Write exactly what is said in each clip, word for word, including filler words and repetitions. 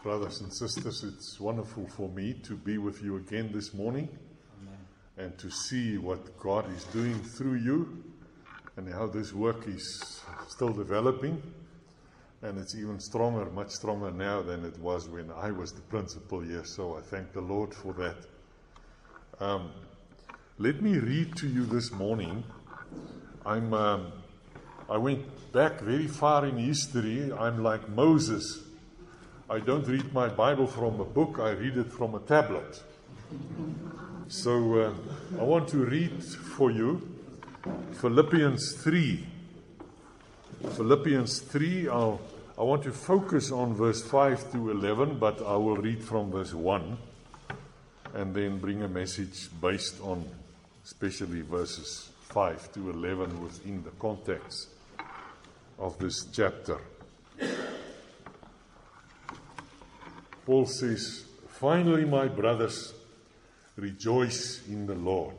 brothers and sisters, it's wonderful for me to be with you again this morning. Amen. And to see what God is doing through you and how this work is still developing. And it's even stronger, much stronger now than it was when I was the principal here. So I thank the Lord for that. Um, let me read to you this morning. I'm, um, I went back very far in history. I'm like Moses. I don't read my Bible from a book. I read it from a tablet. So uh, I want to read for you Philippians three. Philippians three, I'll, I want to focus on verse five to eleven, but I will read from verse one and then bring a message based on especially verses five to eleven within the context of this chapter. Paul says, "Finally, my brothers, rejoice in the Lord.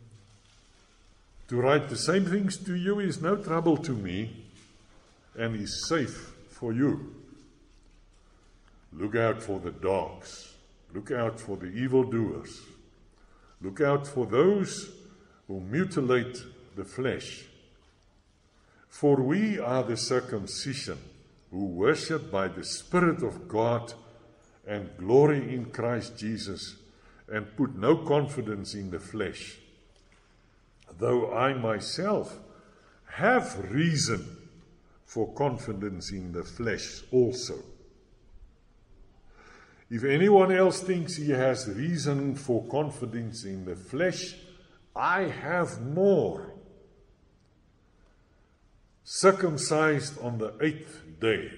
To write the same things to you is no trouble to me and is safe for you. Look out for the dogs. Look out for the evildoers. Look out for those who mutilate the flesh. For we are the circumcision who worship by the Spirit of God and glory in Christ Jesus and put no confidence in the flesh, though I myself have reason for confidence in the flesh also. If anyone else thinks he has reason for confidence in the flesh, I have more. Circumcised on the eighth day,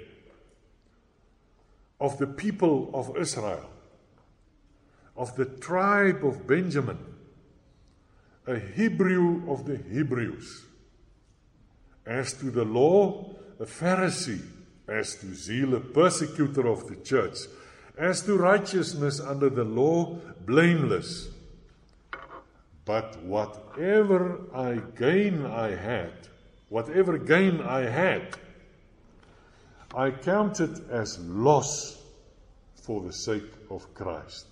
of the people of Israel, of the tribe of Benjamin, a Hebrew of the Hebrews, as to the law, a Pharisee, as to zeal, a persecutor of the church, as to righteousness under the law, blameless. But whatever I gain I had, whatever gain I had, I count it as loss for the sake of Christ.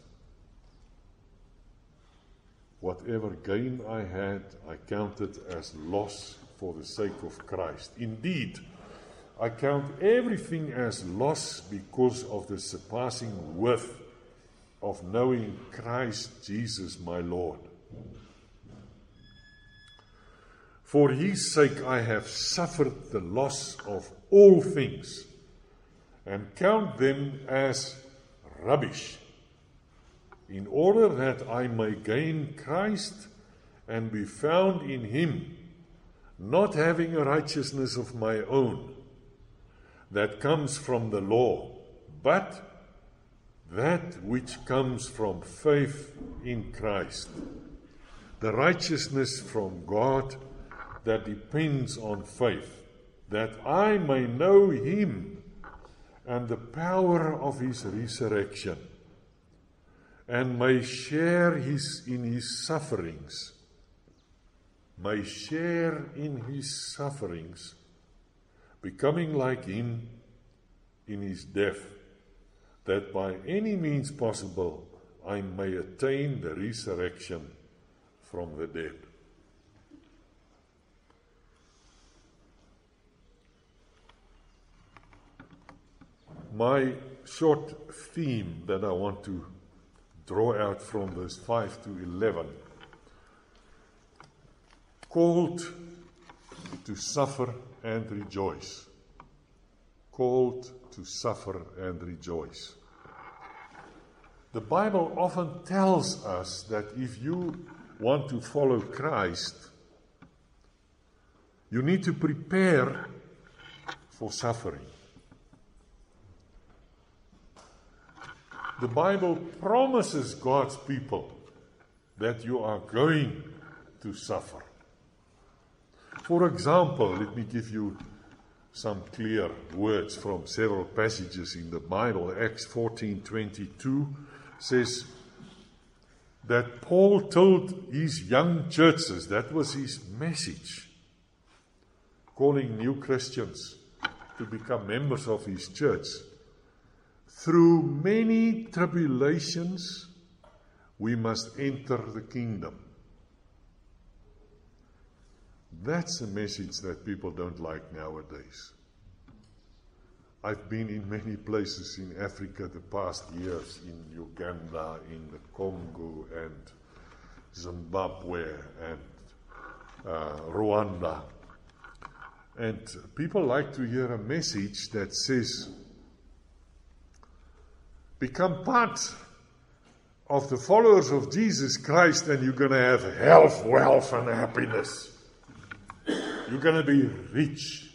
Whatever gain I had, I counted as loss for the sake of Christ. Indeed, I count everything as loss because of the surpassing worth of knowing Christ Jesus my Lord. For his sake I have suffered the loss of all things, and count them as rubbish, in order that I may gain Christ and be found in him, not having a righteousness of my own that comes from the law, but that which comes from faith in Christ, the righteousness from God that depends on faith, that I may know him and the power of his resurrection, and may share his in his sufferings, may share in his sufferings, becoming like him in his death, that by any means possible I may attain the resurrection from the dead." My short theme that I want to draw out from verse five to eleven, called to suffer and rejoice. Called to suffer and rejoice. The Bible often tells us that if you want to follow Christ, you need to prepare for suffering. The Bible promises God's people that you are going to suffer. For example, let me give you some clear words from several passages in the Bible. Acts fourteen twenty-two says that Paul told his young churches, that was his message, calling new Christians to become members of his church. through many tribulations, we must enter the kingdom. That's a message that people don't like nowadays. I've been in many places in Africa the past years, in Uganda, in the Congo, and Zimbabwe, and uh, Rwanda. And people like to hear a message that says, become part of the followers of Jesus Christ and you're going to have health, wealth, and happiness. You're going to be rich.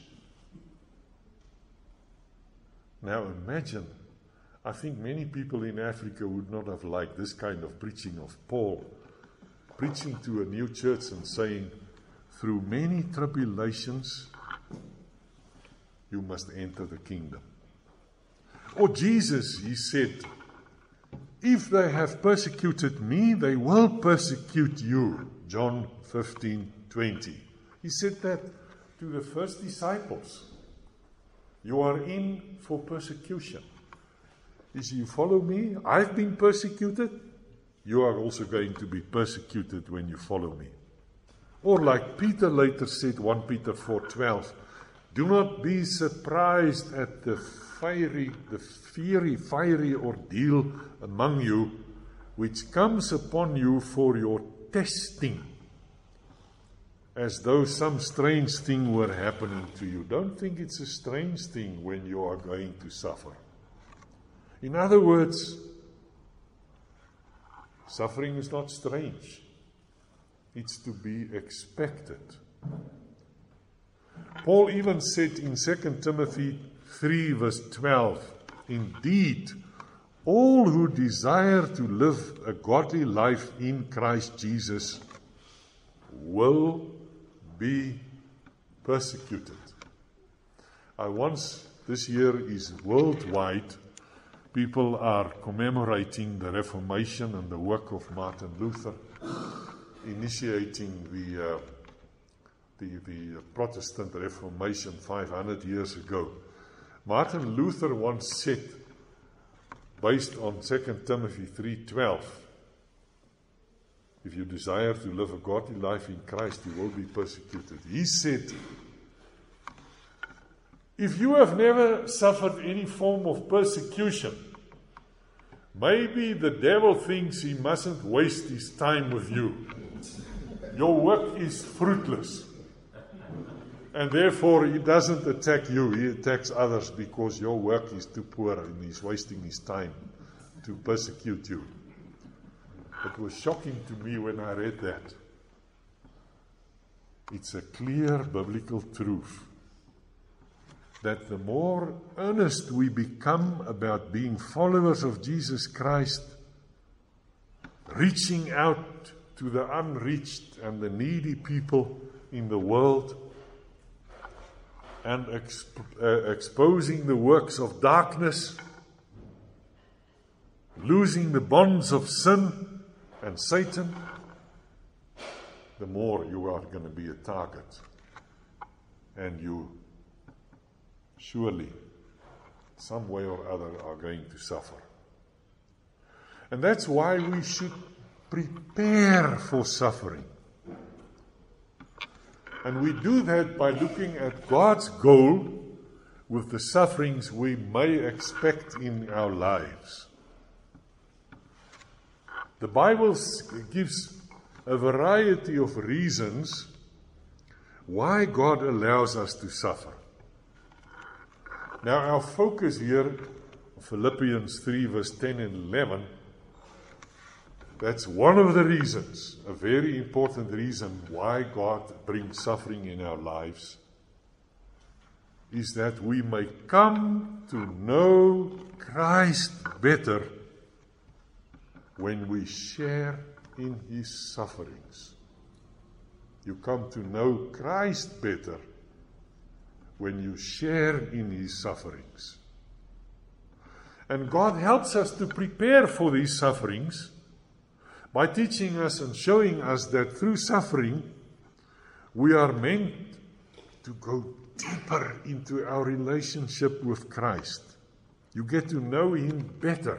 Now imagine, I think many people in Africa would not have liked this kind of preaching of Paul, preaching to a new church and saying, through many tribulations, you must enter the kingdom. Or Jesus, he said, if they have persecuted me, they will persecute you. John fifteen twenty. He said that to the first disciples. You are in for persecution. If you follow me, I've been persecuted. You are also going to be persecuted when you follow me. Or like Peter later said, First Peter four twelve, do not be surprised at the fiery, the fiery, fiery ordeal among you, which comes upon you for your testing, as though some strange thing were happening to you. Don't think it's a strange thing when you are going to suffer. In other words, suffering is not strange. It's to be expected. Paul even said in Second Timothy three verse twelve, indeed, all who desire to live a godly life in Christ Jesus will be persecuted. I once, this year is worldwide, people are commemorating the Reformation and the work of Martin Luther, initiating the, uh, the, the Protestant Reformation five hundred years ago. Martin Luther once said, based on Second Timothy three twelve, if you desire to live a godly life in Christ, you will be persecuted. He said, if you have never suffered any form of persecution, maybe the devil thinks he mustn't waste his time with you. Your work is fruitless. And therefore, he doesn't attack you. He attacks others because your work is too poor and he's wasting his time to persecute you. It was shocking to me when I read that. It's a clear biblical truth that the more earnest we become about being followers of Jesus Christ, reaching out to the unreached and the needy people in the world, and exp- uh, exposing the works of darkness, losing the bonds of sin and Satan, the more you are going to be a target. And you surely, some way or other, are going to suffer. And that's why we should prepare for suffering. And we do that by looking at God's goal with the sufferings we may expect in our lives. The Bible gives a variety of reasons why God allows us to suffer. Now, our focus here, Philippians three, verse ten and eleven, that's one of the reasons, a very important reason why God brings suffering in our lives, is that we may come to know Christ better when we share in His sufferings. You come to know Christ better when you share in His sufferings. And God helps us to prepare for these sufferings by teaching us and showing us that through suffering, we are meant to go deeper into our relationship with Christ. You get to know Him better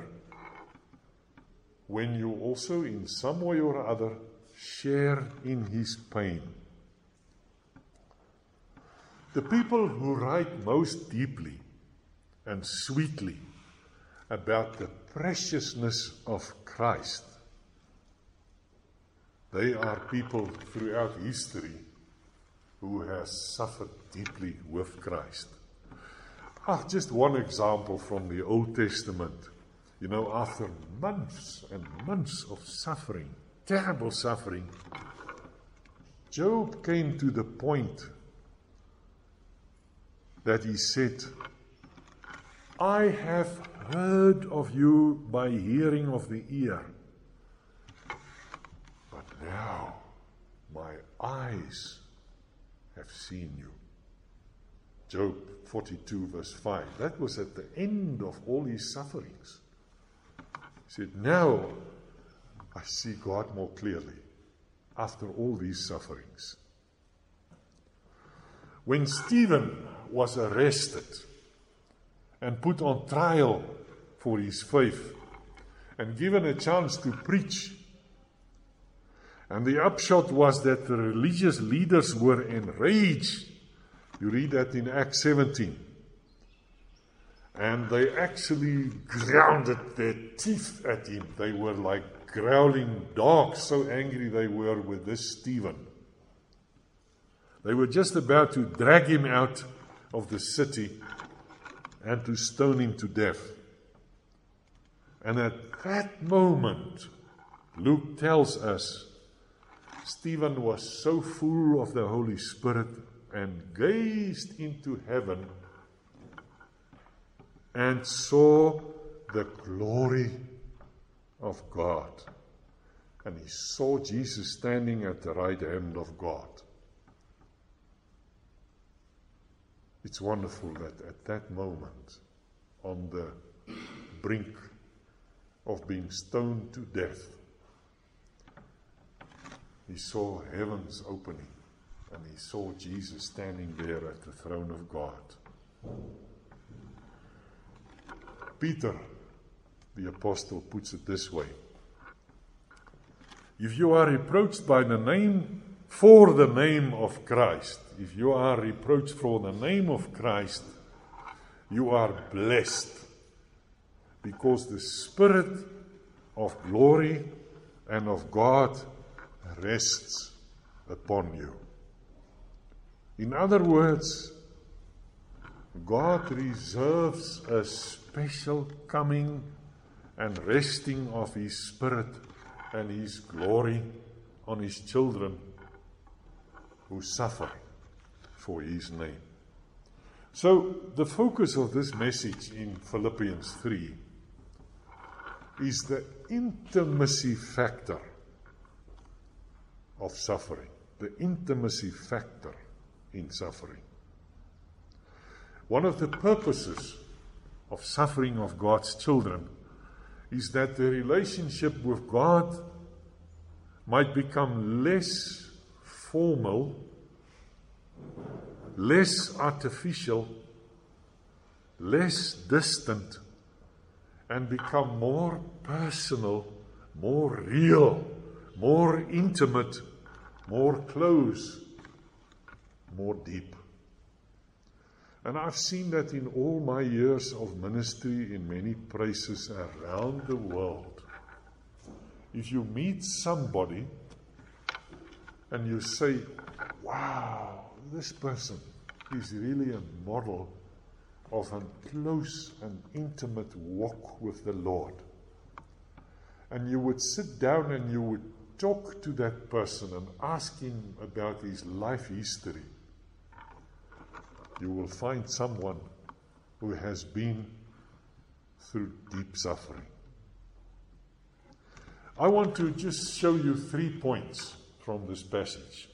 when you also, in some way or other, share in His pain. The people who write most deeply and sweetly about the preciousness of Christ, they are people throughout history who has suffered deeply with Christ. Ah, just one example from the Old Testament. You know, after months and months of suffering, terrible suffering, Job came to the point that he said, I have heard of you by hearing of the ear, but now my eyes have seen you. Job forty-two verse five. That was at the end of all his sufferings. He said, now I see God more clearly after all these sufferings. When Stephen was arrested and put on trial for his faith and given a chance to preach, and the upshot was that the religious leaders were enraged. You read that in Acts seventeen. And they actually grounded their teeth at him. They were like growling dogs, so angry they were with this Stephen. They were just about to drag him out of the city and to stone him to death. And at that moment, Luke tells us, Stephen was so full of the Holy Spirit and gazed into heaven and saw the glory of God. And he saw Jesus standing at the right hand of God. It's wonderful that at that moment, on the brink of being stoned to death, he saw heavens opening, and he saw Jesus standing there at the throne of God. Peter, the apostle, puts it this way. If you are reproached by the name, for the name of Christ, if you are reproached for the name of Christ, you are blessed, because the Spirit of glory and of God rests upon you. In other words, God reserves a special coming and resting of His Spirit and His glory on His children who suffer for His name. So, the focus of this message in Philippians three is the intimacy factor of suffering. The intimacy factor in suffering. One of the purposes of suffering of God's children is that the relationship with God might become less formal, less artificial, less distant, and become more personal, more real, more intimate, more close, more deep. And I've seen that in all my years of ministry in many places around the world. If you meet somebody and you say, wow, this person is really a model of a close and intimate walk with the Lord. And you would sit down and you would talk to that person and ask him about his life history. You will find someone who has been through deep suffering. I want to just show you three points from this passage.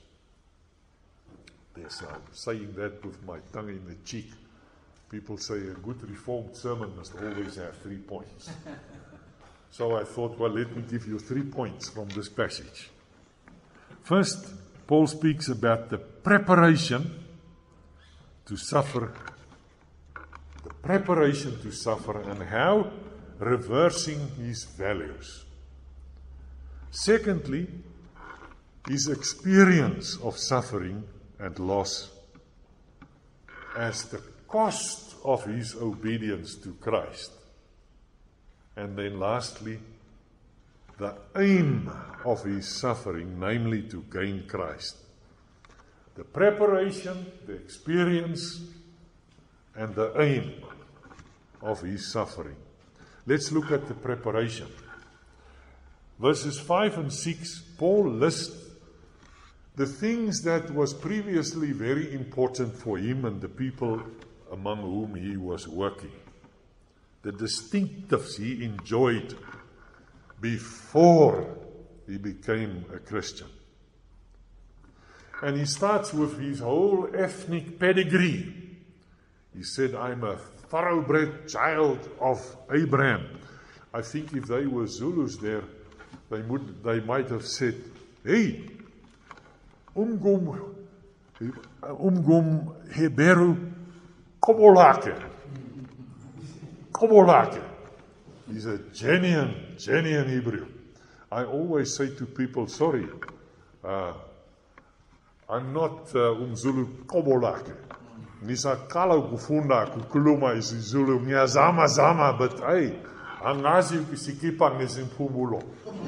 Yes, I'm saying that with my tongue in the cheek. People say a good Reformed sermon must always have three points. So I thought, well, let me give you three points from this passage. First, Paul speaks about the preparation to suffer, the preparation to suffer and how reversing his values. Secondly, his experience of suffering and loss as the cost of his obedience to Christ. And then lastly, the aim of his suffering, namely to gain Christ. The preparation, the experience, and the aim of his suffering. Let's look at the preparation. Verses five and six, Paul lists the things that was previously very important for him and the people among whom he was working. The distinctives he enjoyed before he became a Christian. And he starts with his whole ethnic pedigree. He said, I'm a thoroughbred child of Abraham. I think if they were Zulus there, they would, they might have said, hey, umgum, umgum Heberu Kobolake. Kobolake. He's a genuine, genuine Hebrew. I always say to people, sorry, uh, I'm not uh, umZulu Kobolake. Nisa kalau kufunda kukuluma is Zulu nyazama zama, but hey, angazi kisikipang is in Pumulo.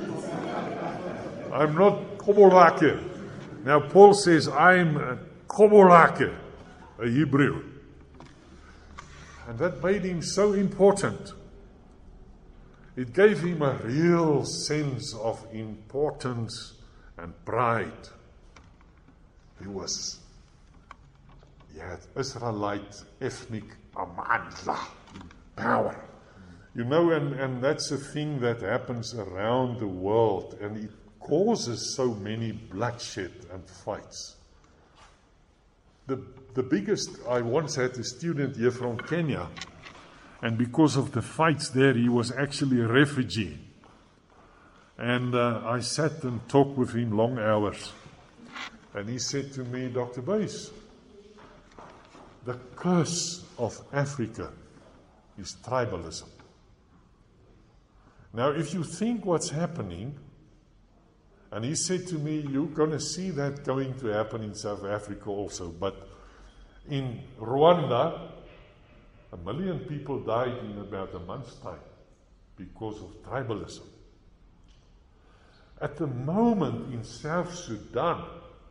I'm not Kobolake. Now Paul says, I'm a Kobolake, a Hebrew. And that made him so important. It gave him a real sense of importance and pride. He was, he had Israelite ethnic amandla, power. You know, and, and that's a thing that happens around the world, and it causes so many bloodshed and fights. The, the biggest, I once had a student here from Kenya, and because of the fights there, he was actually a refugee. And uh, I sat and talked with him long hours. And he said to me, Doctor Buys, the curse of Africa is tribalism. Now, if you think what's happening, and he said to me, you're going to see that going to happen in South Africa also, but in Rwanda, a million people died in about a month's time because of tribalism. At the moment in South Sudan,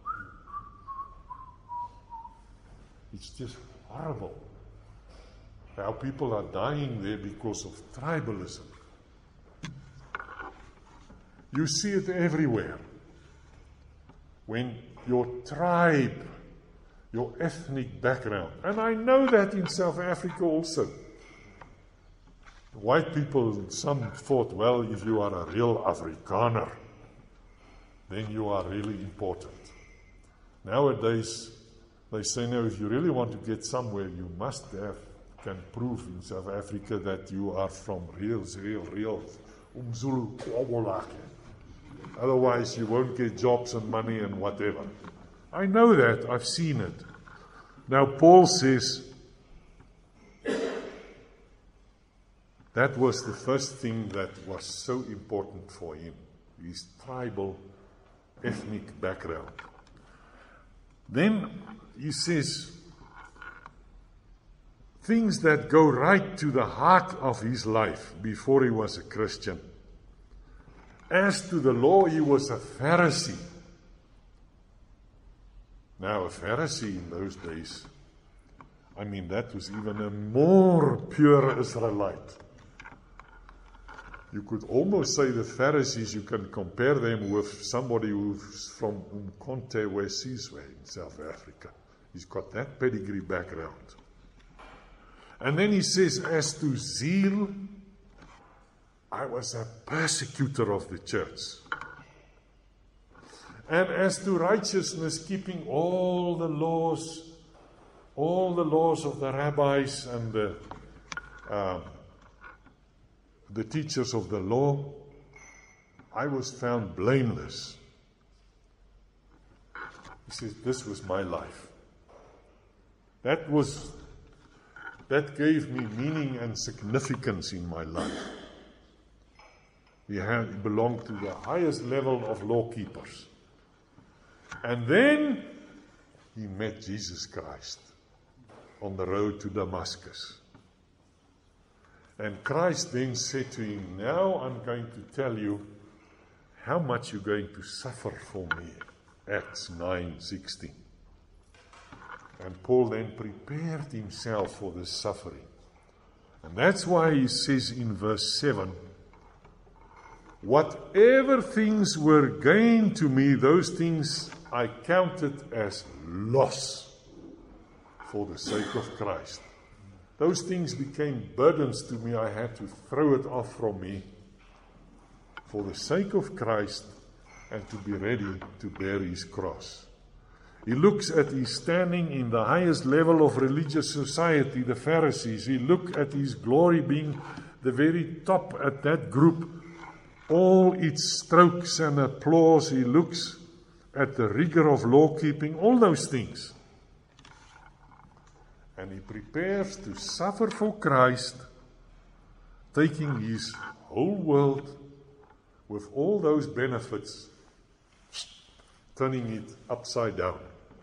it's just horrible how people are dying there because of tribalism. You see it everywhere. When your tribe, your ethnic background, and I know that in South Africa also. White people, some thought, well, if you are a real Afrikaner, then you are really important. Nowadays, they say, no, if you really want to get somewhere, you must have, can prove in South Africa that you are from real, real, real umZulu Kobolake. Otherwise, you won't get jobs and money and whatever. I know that. I've seen it. Now, Paul says that was the first thing that was so important for him, his tribal, ethnic background. Then he says things that go right to the heart of his life before he was a Christian. As to the law, he was a Pharisee. Now, a Pharisee in those days, I mean, that was even a more pure Israelite. You could almost say the Pharisees, you can compare them with somebody who's from Umkhonto we Sizwe in South Africa. He's got that pedigree background. And then he says, as to zeal, I was a persecutor of the church. And as to righteousness, keeping all the laws, all the laws of the rabbis and the, uh, the teachers of the law, I was found blameless. He says, this was my life. That was That gave me meaning and significance in my life. He, had, he belonged to the highest level of law keepers. And then he met Jesus Christ on the road to Damascus. And Christ then said to him, now I'm going to tell you how much you're going to suffer for me. Acts nine sixteen. And Paul then prepared himself for this suffering. And that's why he says in verse seven, whatever things were gained to me, those things I counted as loss for the sake of Christ. Those things became burdens to me. I had to throw it off from me for the sake of Christ and to be ready to bear his cross. He looks at his standing in the highest level of religious society, the Pharisees. He looks at his glory being the very top at that group, all its strokes and applause. He looks at the rigor of law keeping, all those things. And he prepares to suffer for Christ, taking his whole world with all those benefits, turning it upside down.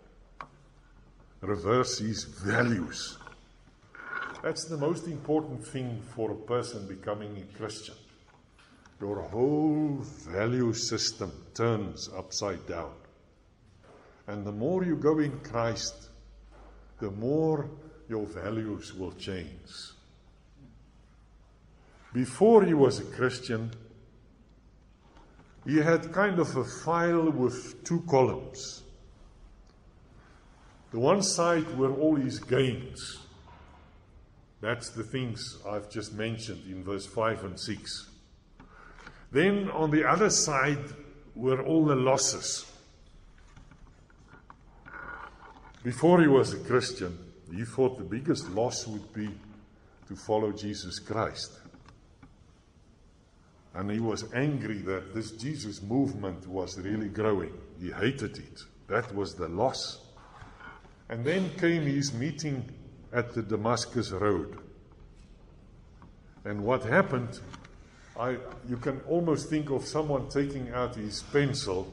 Reverse his values. That's the most important thing for a person becoming a Christian. Your whole value system turns upside down. And the more you go in Christ, the more your values will change. Before he was a Christian, he had kind of a file with two columns. The one side were all his gains. That's the things I've just mentioned in verse five and six. Then on the other side were all the losses. Before he was a Christian, he thought the biggest loss would be to follow Jesus Christ. And he was angry that this Jesus movement was really growing. He hated it. That was the loss. And then came his meeting at the Damascus Road. And what happened, I, you can almost think of someone taking out his pencil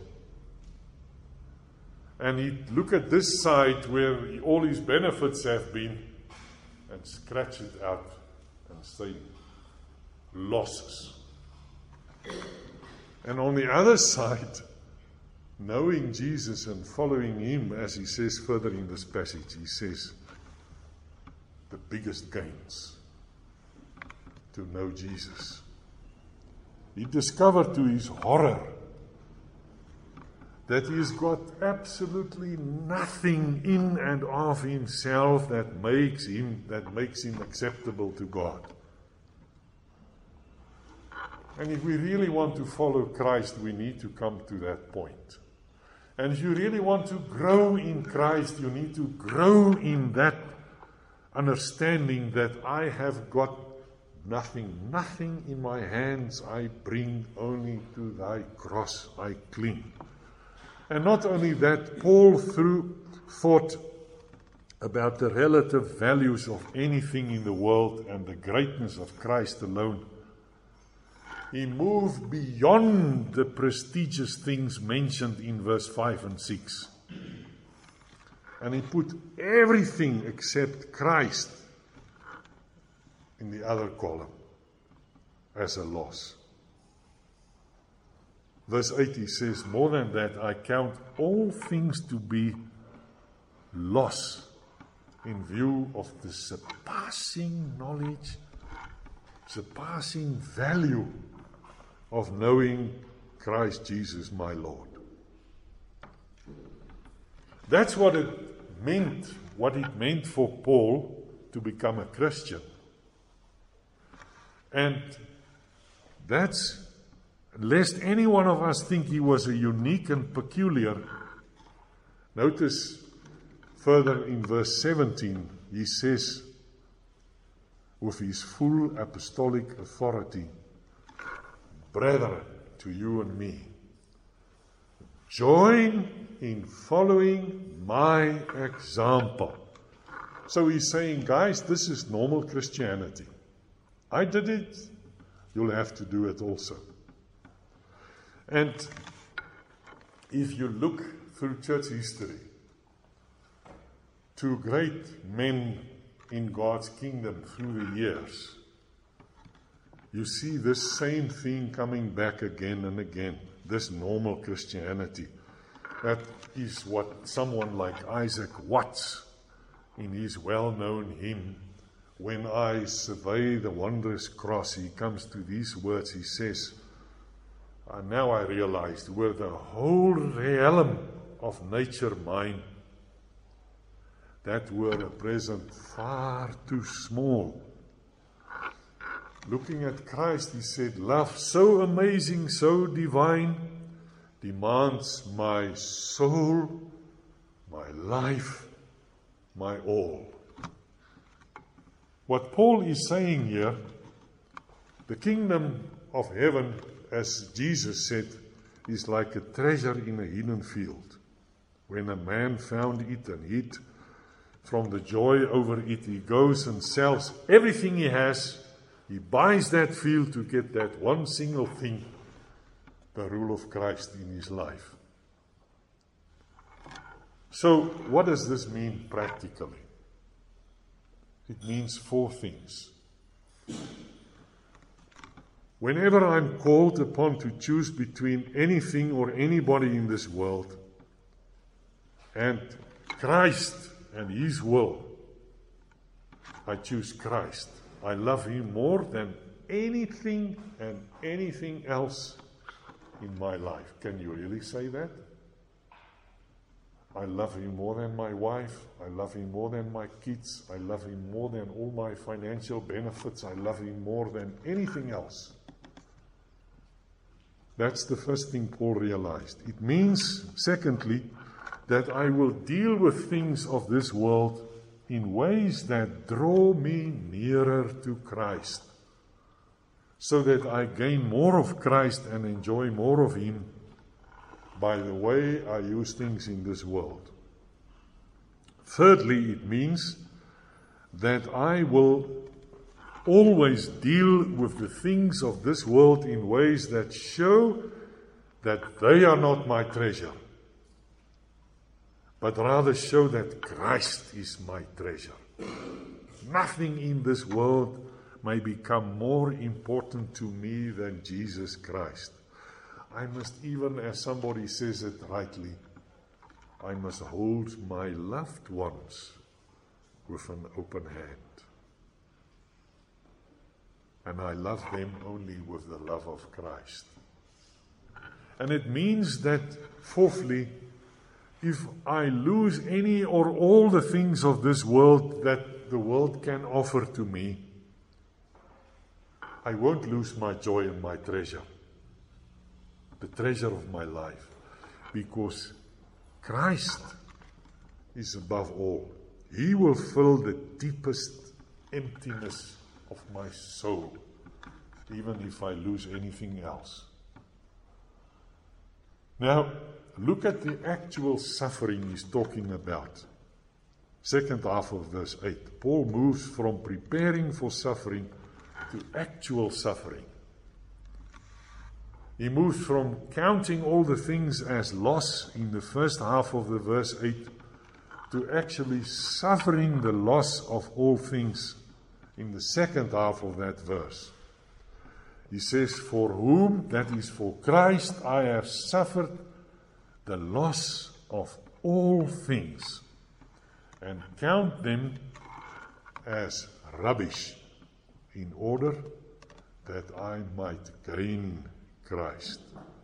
and he'd look at this side where all his benefits have been and scratch it out and say, losses. And on the other side, knowing Jesus and following him, as he says further in this passage, he says, the biggest gains to know Jesus. He discovered to his horror that he's got absolutely nothing in and of himself that makes him, that makes him acceptable to God. And if we really want to follow Christ, we need to come to that point. And if you really want to grow in Christ, you need to grow in that understanding that I have got nothing, nothing in my hands I bring, only to thy cross I cling. And not only that, Paul through thought about the relative values of anything in the world and the greatness of Christ alone. He moved beyond the prestigious things mentioned in verse five and six. And he put everything except Christ in the other column as a loss. Verse eight, he says, more than that, I count all things to be loss in view of the surpassing knowledge, surpassing value of knowing Christ Jesus my Lord. That's what it meant, what it meant for Paul to become a Christian. And that's, lest any one of us think he was a unique and peculiar, notice further in verse seventeen, he says, with his full apostolic authority, brethren, to you and me, join in following my example So he's saying, guys, this is normal Christianity. I did it, you'll have to do it also. And if you look through church history, to great men in God's kingdom through the years, you see this same thing coming back again and again, this normal Christianity. That is what someone like Isaac Watts, in his well-known hymn, "When I survey the wondrous cross," he comes to these words, he says, and now I realized, were the whole realm of nature mine, that were a present far too small. Looking at Christ, he said, love so amazing, so divine, demands my soul, my life, my all. What Paul is saying here, the kingdom of heaven, as Jesus said, is like a treasure in a hidden field. When a man found it and hid from the joy over it, he goes and sells everything he has. He buys that field to get that one single thing, the rule of Christ in his life. So, what does this mean practically? It means four things. Whenever I'm called upon to choose between anything or anybody in this world and Christ and His will, I choose Christ. I love Him more than anything and anything else in my life. Can you really say that? I love Him more than my wife. I love Him more than my kids. I love Him more than all my financial benefits. I love Him more than anything else. That's the first thing Paul realized. It means, secondly, that I will deal with things of this world in ways that draw me nearer to Christ, so that I gain more of Christ and enjoy more of Him by the way I use things in this world. Thirdly, it means that I will always deal with the things of this world in ways that show that they are not my treasure, but rather show that Christ is my treasure. Nothing in this world may become more important to me than Jesus Christ. I must, even as somebody says it rightly, I must hold my loved ones with an open hand. And I love them only with the love of Christ. And it means that, fourthly, if I lose any or all the things of this world that the world can offer to me, I won't lose my joy and my treasure, the treasure of my life, because Christ is above all. He will fill the deepest emptiness of my soul, even if I lose anything else. Now, look at the actual suffering he's talking about. Second half of verse eight. Paul moves from preparing for suffering to actual suffering. He moves from counting all the things as loss in the first half of the verse eight to actually suffering the loss of all things in the second half of that verse. He says, for whom, that is for Christ, I have suffered the loss of all things, and count them as rubbish, in order that I might gain Christ.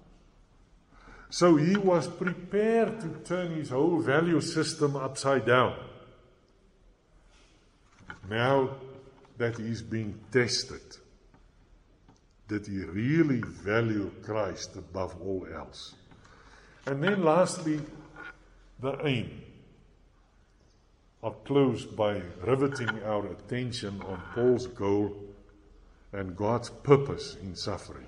So he was prepared to turn his whole value system upside down. Now that he's being tested, did he really value Christ above all else? And then lastly, the aim. I'll close by riveting our attention on Paul's goal and God's purpose in suffering.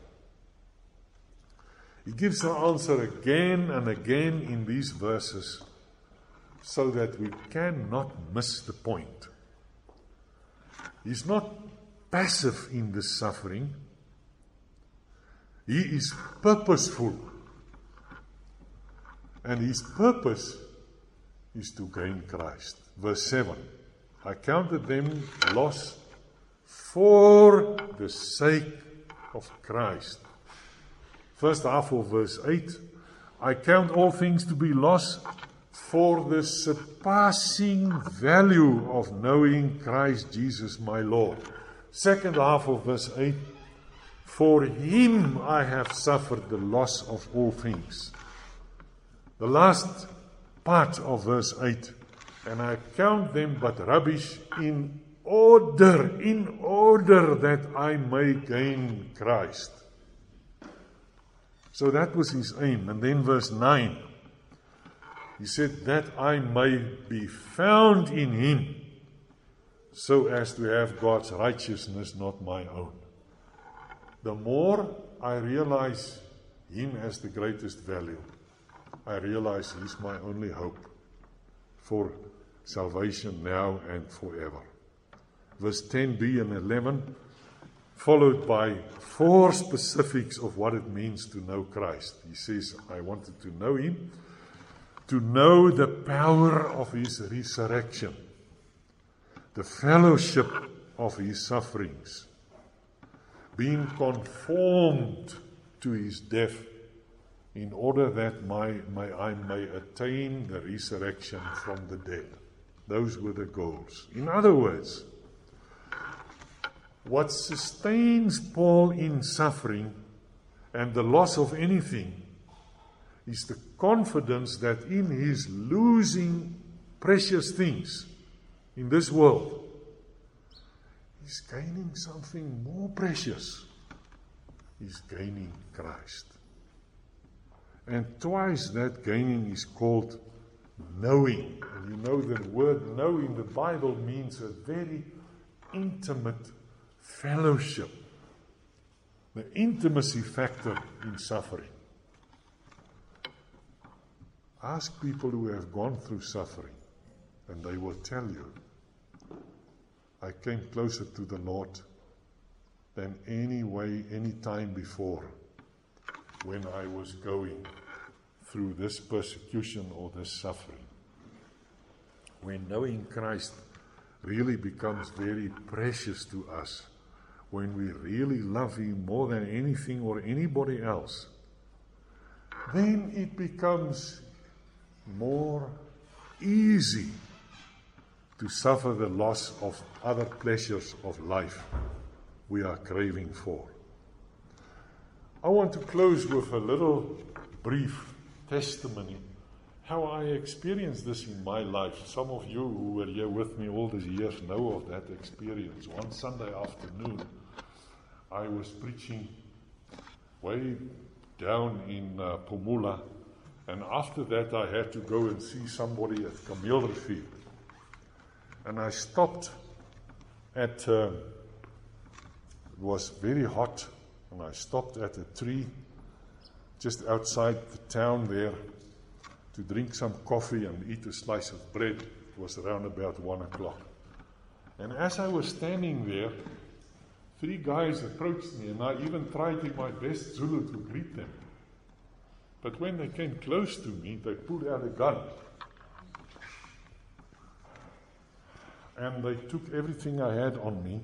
He gives the answer again and again in these verses so that we cannot miss the point. He's not passive in the suffering. He is purposeful. And his purpose is to gain Christ. Verse seven. I counted them loss for the sake of Christ. First half of verse eight. I count all things to be loss for the surpassing value of knowing Christ Jesus my Lord. Second half of verse eight. For him I have suffered the loss of all things. The last part of verse eight. And I count them but rubbish in order, in order that I may gain Christ. So that was his aim. And then verse nine. He said, that I may be found in him, so as to have God's righteousness, not my own. The more I realize him as the greatest value, I realize he's my only hope for salvation now and forever. Verse ten b and eleven, followed by four specifics of what it means to know Christ. He says, I wanted to know him, to know the power of his resurrection, the fellowship of his sufferings, being conformed to his death, in order that my, my, I may attain the resurrection from the dead. Those were the goals. In other words, what sustains Paul in suffering and the loss of anything is the confidence that in his losing precious things in this world, he's gaining something more precious. He's gaining Christ. And twice that gaining is called knowing. And you know the word know in the Bible means a very intimate fellowship. The intimacy factor in suffering. Ask people who have gone through suffering, and they will tell you, I came closer to the Lord than any way, any time before, when I was going through this persecution or this suffering. When knowing Christ really becomes very precious to us, when we really love him more than anything or anybody else, then it becomes more easy to suffer the loss of other pleasures of life we are craving for. I want to close with a little brief testimony, how I experienced this in my life. Some of you who were here with me all these years know of that experience. One Sunday afternoon, I was preaching way down in uh, Phumula, and after that I had to go and see somebody at Kameelrivier. And I stopped at, uh, it was very hot, and I stopped at a tree just outside the town there to drink some coffee and eat a slice of bread. It was around about one o'clock. And as I was standing there, three guys approached me, and I even tried in my best Zulu to greet them. But when they came close to me, they pulled out a gun. And they took everything I had on me,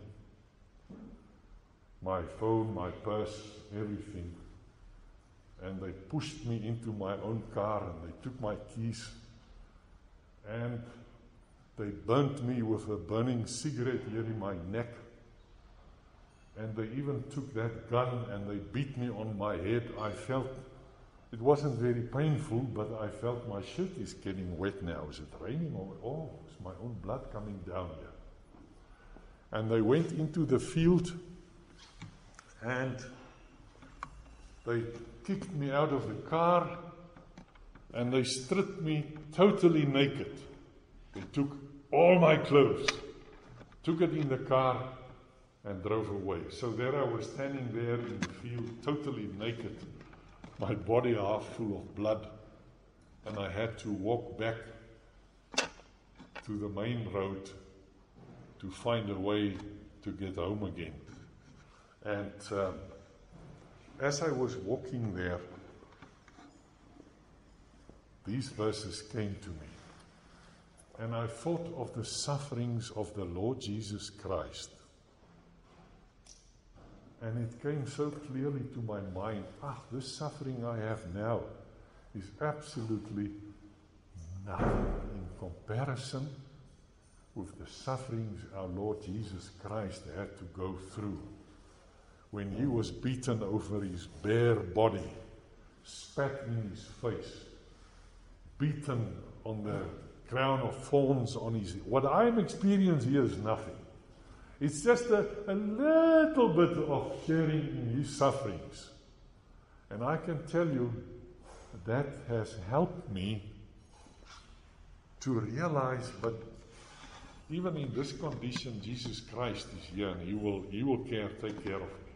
my phone, my purse, everything. And they pushed me into my own car, and they took my keys. And they burnt me with a burning cigarette here in my neck. And they even took that gun and they beat me on my head. I felt, it wasn't very painful, but I felt my shirt is getting wet now. Is it raining? Or, oh, it's my own blood coming down here. And they went into the field and they kicked me out of the car and they stripped me totally naked. They took all my clothes, took it in the car and drove away. So there I was standing there in the field, totally naked, my body half full of blood, and I had to walk back to the main road to find a way to get home again. And um, as I was walking there, these verses came to me. And I thought of the sufferings of the Lord Jesus Christ. And it came so clearly to my mind, ah, this suffering I have now is absolutely nothing in comparison with the sufferings our Lord Jesus Christ had to go through when he was beaten over his bare body, spat in his face, beaten on the crown of thorns on his head. What I'm experiencing here is nothing. It's just a, a little bit of sharing in his sufferings. And I can tell you that has helped me to realize, but even in this condition, Jesus Christ is here and he will, he will care, take care of me.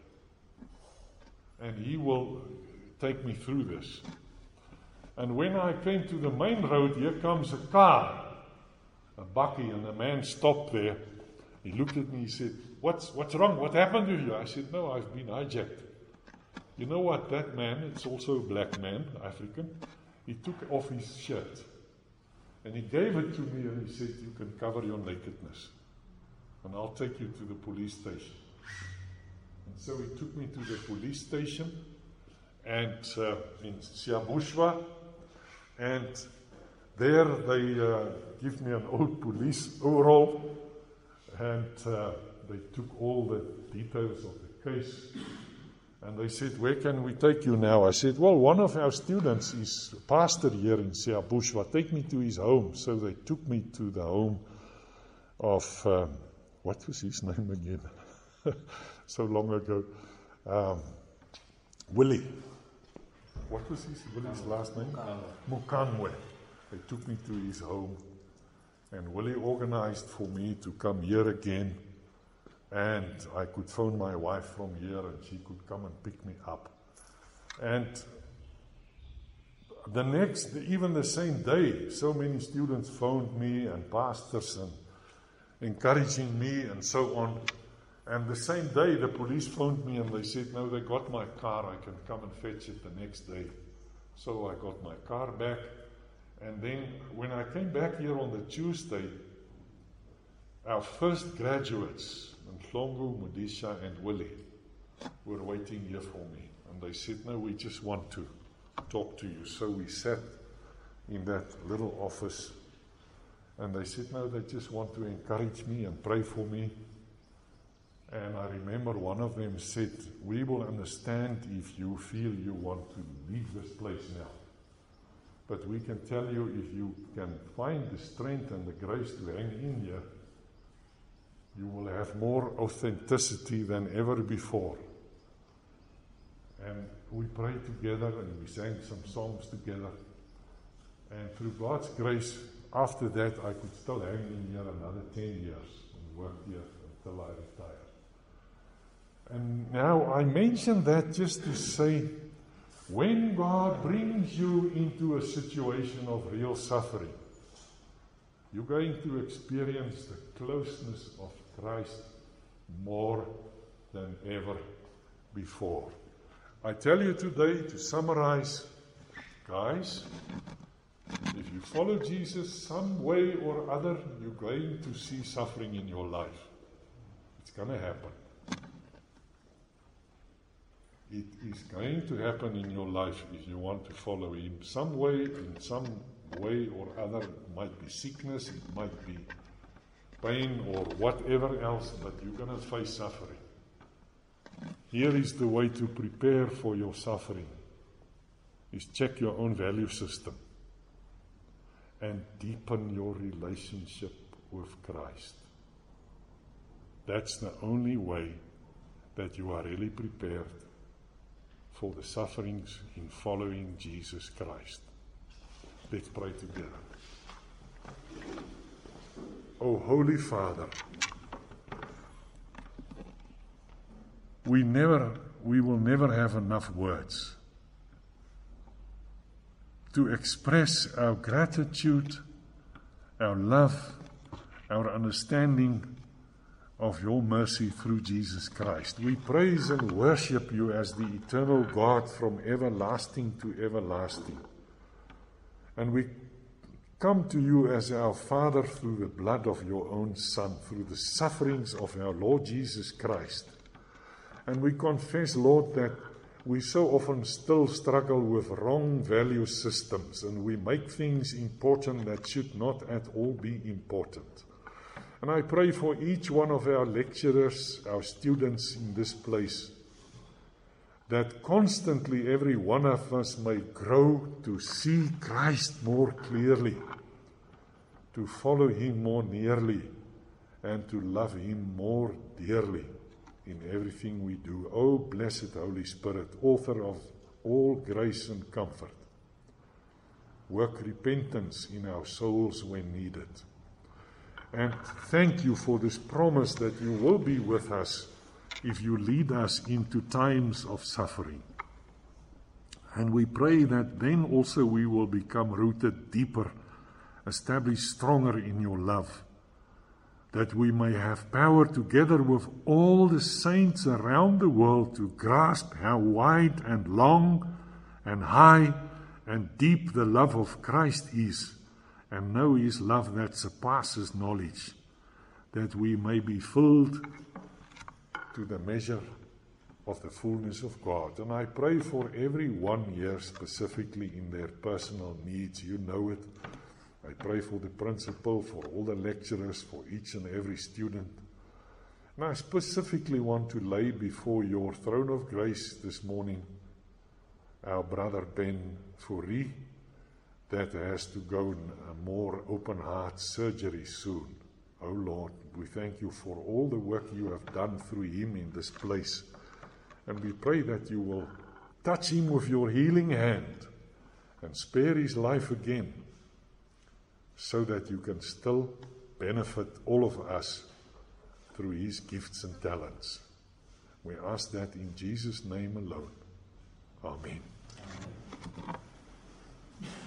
And he will take me through this. And when I came to the main road, here comes a car, a bakkie, and a man stopped there. He looked at me, he said, what's, what's wrong? What happened to you? I said, no, I've been hijacked. You know what, that man, it's also a black man, African, he took off his shirt. And he gave it to me and he said, you can cover your nakedness. And I'll take you to the police station. And so he took me to the police station and uh, in Siabushwa. And there they uh, give me an old police overall. And uh, they took all the details of the case. And they said, where can we take you now? I said, well, one of our students is a pastor here in Siabushwa. Take me to his home. So they took me to the home of, um, what was his name again? So long ago. Um, Willie. What was his Willie's last name? Mukanwe. They took me to his home. And Willie organized for me to come here again. And I could phone my wife from here and she could come and pick me up. And the next, even the same day, so many students phoned me and pastors and encouraging me and so on. And the same day, the police phoned me and they said, no, they got my car. I can come and fetch it the next day. So I got my car back. And then when I came back here on the Tuesday, our first graduates, Nhlongu, Modisha, and Willie, were waiting here for me. And they said, no, we just want to talk to you. So we sat in that little office. And they said, no, they just want to encourage me and pray for me. And I remember one of them said, we will understand if you feel you want to leave this place now. But we can tell you if you can find the strength and the grace to hang in here, you will have more authenticity than ever before. And we prayed together and we sang some songs together. And through God's grace, after that, I could still hang in here another ten years and work here until I retired. And now I mention that just to say, when God brings you into a situation of real suffering, you're going to experience the closeness of Christ more than ever before. I tell you today, to summarize, guys, if you follow Jesus some way or other, you're going to see suffering in your life. It's going to happen. It is going to happen in your life if you want to follow Him some way, in some way or other. It might be sickness, it might be pain or whatever else, but you're going to face suffering. Here is the way to prepare for your suffering, is check your own value system and deepen your relationship with Christ. That's the only way that you are really prepared for the sufferings in following Jesus Christ. Let's pray together. Oh, Holy Father, we never, we will never have enough words to express our gratitude, our love, our understanding of your mercy through Jesus Christ. We praise and worship you as the eternal God from everlasting to everlasting. And we come to you as our Father through the blood of your own Son, through the sufferings of our Lord Jesus Christ. And we confess, Lord, that we so often still struggle with wrong value systems, and we make things important that should not at all be important. And I pray for each one of our lecturers, our students in this place, that constantly every one of us may grow to see Christ more clearly, to follow him more nearly, and to love him more dearly in everything we do. O blessed Holy Spirit, author of all grace and comfort, work repentance in our souls when needed. And thank you for this promise that you will be with us if you lead us into times of suffering. And we pray that then also we will become rooted deeper, established stronger in your love, that we may have power together with all the saints around the world to grasp how wide and long and high and deep the love of Christ is, and know his love that surpasses knowledge, that we may be filled to the measure of the fullness of God. And I pray for every one here specifically in their personal needs. You know it. I pray for the principal, for all the lecturers, for each and every student. And I specifically want to lay before your throne of grace this morning our brother Ben Fourie, that has to go in a more open heart surgery soon. Oh Lord, we thank you for all the work you have done through him in this place. And we pray that you will touch him with your healing hand and spare his life again, so that you can still benefit all of us through his gifts and talents. We ask that in Jesus' name alone. Amen.